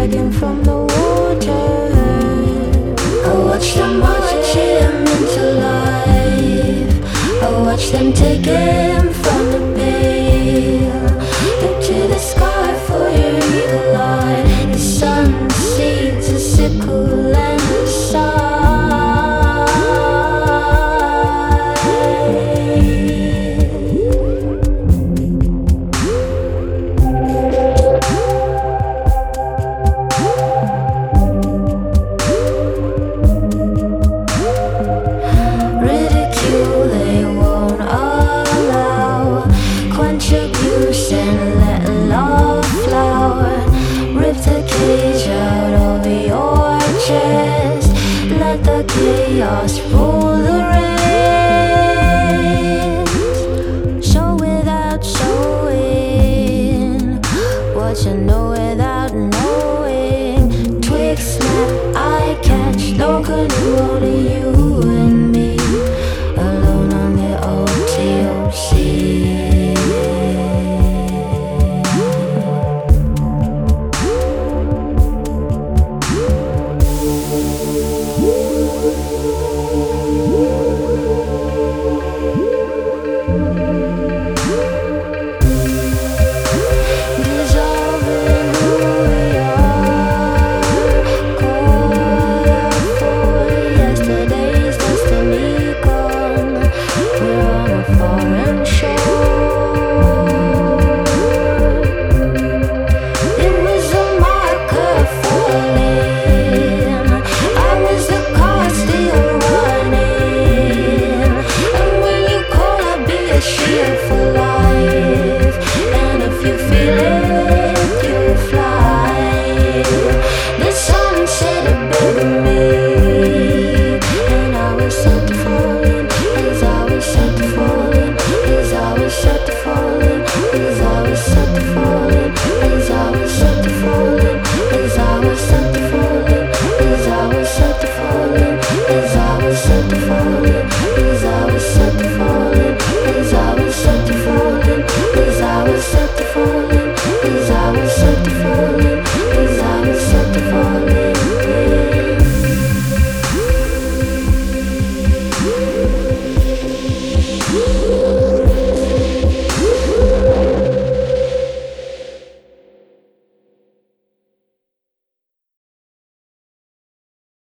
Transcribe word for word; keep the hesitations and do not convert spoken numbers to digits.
dragging from the water. I watch them march him into life. I watch them take him from the bale into the sky for your evil eye. The sun seeds a sickle and a sigh. Ridicule they won't allow. Quench abuse and let love flower. Rip the cage out of your chest. Let the chaos roll.